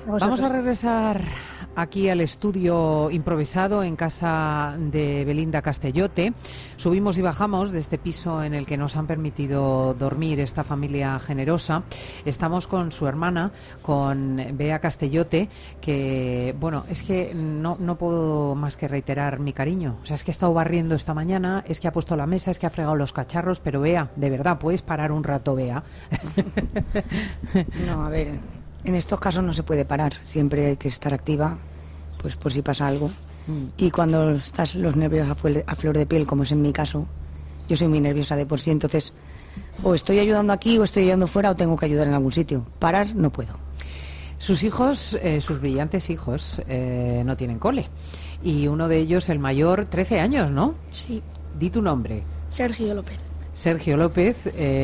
Vamos a regresar aquí al estudio improvisado en casa de Belinda Castellote. Subimos y bajamos de este piso en el que nos han permitido dormir esta familia generosa. Estamos con su hermana, con Bea Castellote, que, bueno, es que no puedo más que reiterar mi cariño. O sea, es que ha estado barriendo esta mañana, es que ha puesto la mesa, es que ha fregado los cacharros, pero Bea, de verdad, ¿puedes parar un rato, Bea? No, a ver, en estos casos no se puede parar, siempre hay que estar activa, pues por si pasa algo. Y cuando estás los nervios a flor de piel, como es en mi caso, yo soy muy nerviosa de por sí, entonces o estoy ayudando aquí o estoy ayudando fuera o tengo que ayudar en algún sitio. Parar no puedo. Sus hijos, sus brillantes hijos, no tienen cole. Y uno de ellos, el mayor, 13 años, ¿no? Sí. Di tu nombre. Sergio López. Sergio López,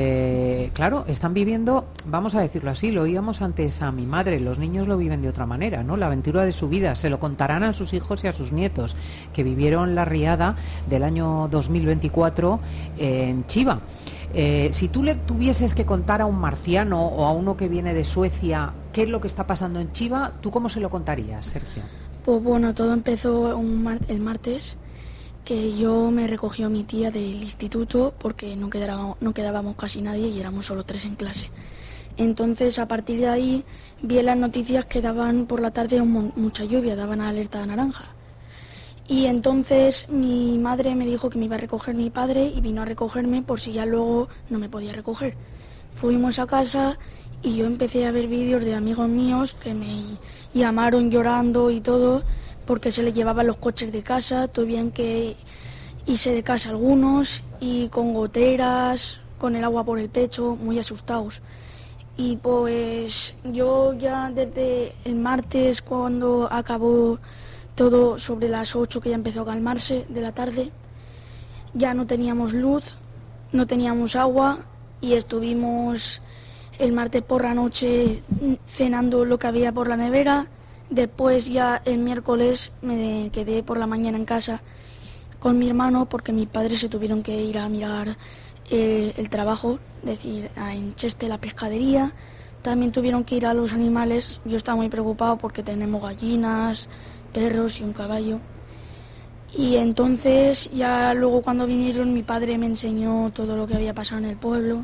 claro, están viviendo, vamos a decirlo así, lo oíamos antes a mi madre, los niños lo viven de otra manera, ¿no? La aventura de su vida, se lo contarán a sus hijos y a sus nietos, que vivieron la riada del año 2024 en Chiva. Si tú le tuvieses que contar a un marciano o a uno que viene de Suecia qué es lo que está pasando en Chiva, ¿tú cómo se lo contarías, Sergio? Pues bueno, todo empezó el martes, que yo me recogió mi tía del instituto porque no quedábamos casi nadie y éramos solo 3 en clase. Entonces, a partir de ahí, vi en las noticias que daban por la tarde mucha lluvia, daban alerta naranja. Y entonces mi madre me dijo que me iba a recoger mi padre y vino a recogerme por si ya luego no me podía recoger. Fuimos a casa y yo empecé a ver vídeos de amigos míos que me llamaron llorando y todo, porque se les llevaban los coches de casa, tuvieron que irse de casa algunos y con goteras, con el agua por el pecho, muy asustados. Y pues yo ya desde el martes, cuando acabó todo sobre las 8, que ya empezó a calmarse de la tarde, ya no teníamos luz, no teníamos agua y estuvimos el martes por la noche cenando lo que había por la nevera. Después ya el miércoles me quedé por la mañana en casa con mi hermano porque mis padres se tuvieron que ir a mirar el trabajo, es decir, en Cheste, la pescadería. También tuvieron que ir a los animales. Yo estaba muy preocupado porque tenemos gallinas, perros y un caballo. Y entonces ya luego cuando vinieron mi padre me enseñó todo lo que había pasado en el pueblo.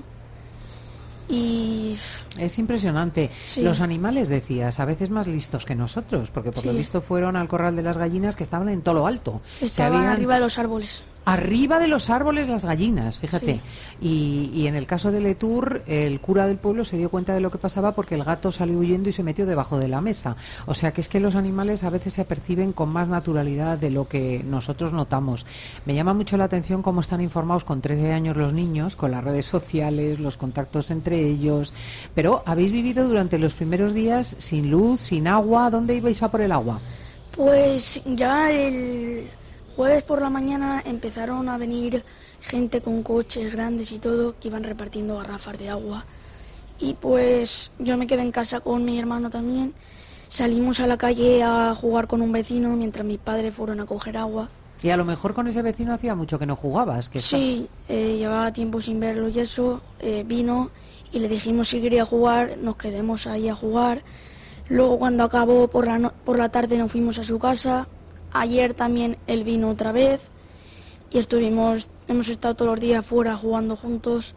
Y es impresionante. Sí. Los animales, decías, a veces más listos que nosotros, porque por lo visto fueron al corral de las gallinas que estaban en todo lo alto. Estaban arriba de los árboles. Arriba de los árboles las gallinas, fíjate. Sí. Y en el caso de Letour, el cura del pueblo se dio cuenta de lo que pasaba porque el gato salió huyendo y se metió debajo de la mesa. O sea que es que los animales a veces se aperciben con más naturalidad de lo que nosotros notamos. Me llama mucho la atención cómo están informados con 13 años los niños, con las redes sociales, los contactos entre ellos. Pero habéis vivido durante los primeros días sin luz, sin agua. ¿Dónde ibais a por el agua? Pues ya el jueves por la mañana empezaron a venir gente con coches grandes y todo que iban repartiendo garrafas de agua. Y pues yo me quedé en casa con mi hermano también. Salimos a la calle a jugar con un vecino mientras mis padres fueron a coger agua. Y a lo mejor con ese vecino hacía mucho que no jugabas. Que sí, llevaba tiempo sin verlo y eso. Vino y le dijimos si quería jugar, nos quedamos ahí a jugar. Luego cuando acabó por la tarde nos fuimos a su casa. Ayer también él vino otra vez y hemos estado todos los días fuera jugando juntos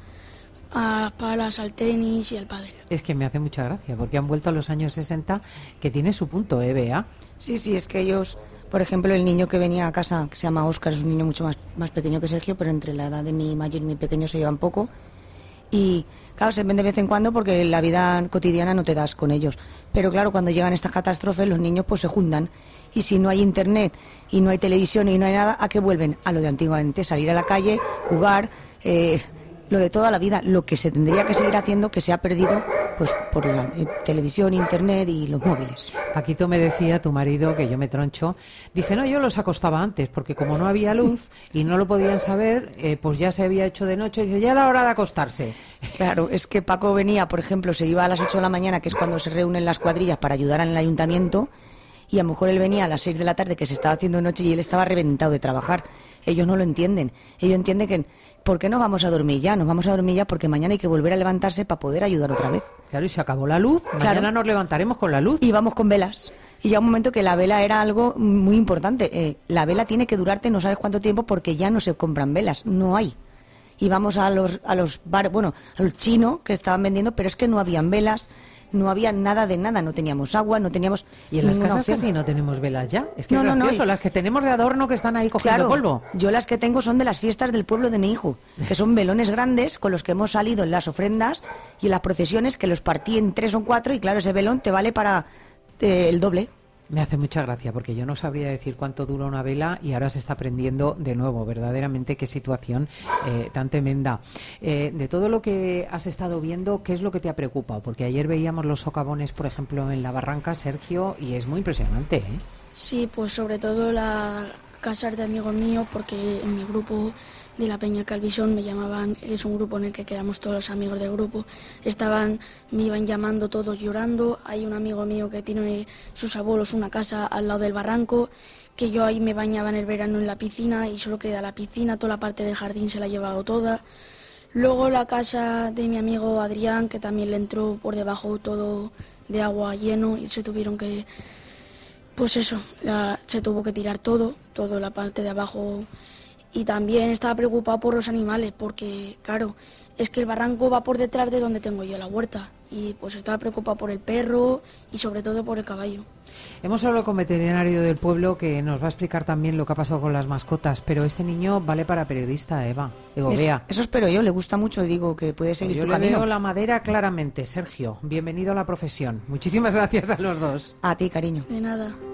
a las palas, al tenis y al pádel. Es que me hace mucha gracia porque han vuelto a los años 60, que tiene su punto, Bea? Sí, es que ellos, por ejemplo, el niño que venía a casa, que se llama Óscar, es un niño mucho más pequeño que Sergio, pero entre la edad de mi mayor y mi pequeño se llevan poco. Y claro, se ven de vez en cuando porque la vida cotidiana no te das con ellos. Pero claro, cuando llegan estas catástrofes, los niños pues se juntan. Y si no hay internet y no hay televisión y no hay nada, ¿a qué vuelven? A lo de antiguamente, salir a la calle, jugar, lo de toda la vida, lo que se tendría que seguir haciendo, que se ha perdido pues por la televisión, internet y los móviles. Paquito me decía, tu marido, que yo me troncho, dice, no, yo los acostaba antes, porque como no había luz y no lo podían saber, pues ya se había hecho de noche, y dice, ya era hora de acostarse. Claro, es que Paco venía, por ejemplo, se iba a las 8 de la mañana, que es cuando se reúnen las cuadrillas para ayudar en el ayuntamiento, y a lo mejor él venía a las 6 de la tarde que se estaba haciendo noche y él estaba reventado de trabajar. Ellos no lo entienden. Ellos entienden que, ¿por qué no vamos a dormir ya? Nos vamos a dormir ya porque mañana hay que volver a levantarse para poder ayudar otra vez. Claro, y se acabó la luz, mañana nos levantaremos con la luz. Y vamos con velas. Y ya un momento que la vela era algo muy importante. La vela tiene que durarte no sabes cuánto tiempo porque ya no se compran velas, no hay. Y vamos a los bares, bueno, a los chinos que estaban vendiendo, pero es que no habían velas, no había nada de nada, no teníamos agua, no teníamos... Y en las casas opción. casi no tenemos velas ya, es que No, es no, gracioso, no. las que tenemos de adorno que están ahí cogiendo Claro, polvo. yo las que tengo son de las fiestas del pueblo de mi hijo, que son velones grandes con los que hemos salido en las ofrendas y en las procesiones, que los partí en 3 o 4 y claro, ese velón te vale para el doble. Me hace mucha gracia porque yo no sabría decir cuánto dura una vela y ahora se está aprendiendo de nuevo, verdaderamente qué situación tan tremenda. De todo lo que has estado viendo, ¿qué es lo que te ha preocupado? Porque ayer veíamos los socavones, por ejemplo, en la barranca, Sergio, y es muy impresionante, ¿eh? Sí, pues sobre todo las casas de amigos míos, porque en mi grupo de la Peña Calvisón me llamaban, es un grupo en el que quedamos todos los amigos del grupo, me iban llamando todos llorando. Hay un amigo mío que tiene sus abuelos una casa al lado del barranco, que yo ahí me bañaba en el verano en la piscina y solo queda la piscina, toda la parte del jardín se la ha llevado toda. Luego la casa de mi amigo Adrián, que también le entró por debajo todo de agua lleno y se tuvieron que... Pues eso, se tuvo que tirar todo, toda la parte de abajo. Y también estaba preocupado por los animales, porque, claro, es que el barranco va por detrás de donde tengo yo la huerta. Y pues estaba preocupado por el perro y sobre todo por el caballo. Hemos hablado con veterinario del pueblo que nos va a explicar también lo que ha pasado con las mascotas, pero este niño vale para periodista, Eva. Digo, Bea. Eso espero yo, le gusta mucho y digo que puede seguir Yo tu le camino. veo la madera claramente. Sergio, bienvenido a la profesión. Muchísimas gracias a los dos. A ti, cariño. De nada.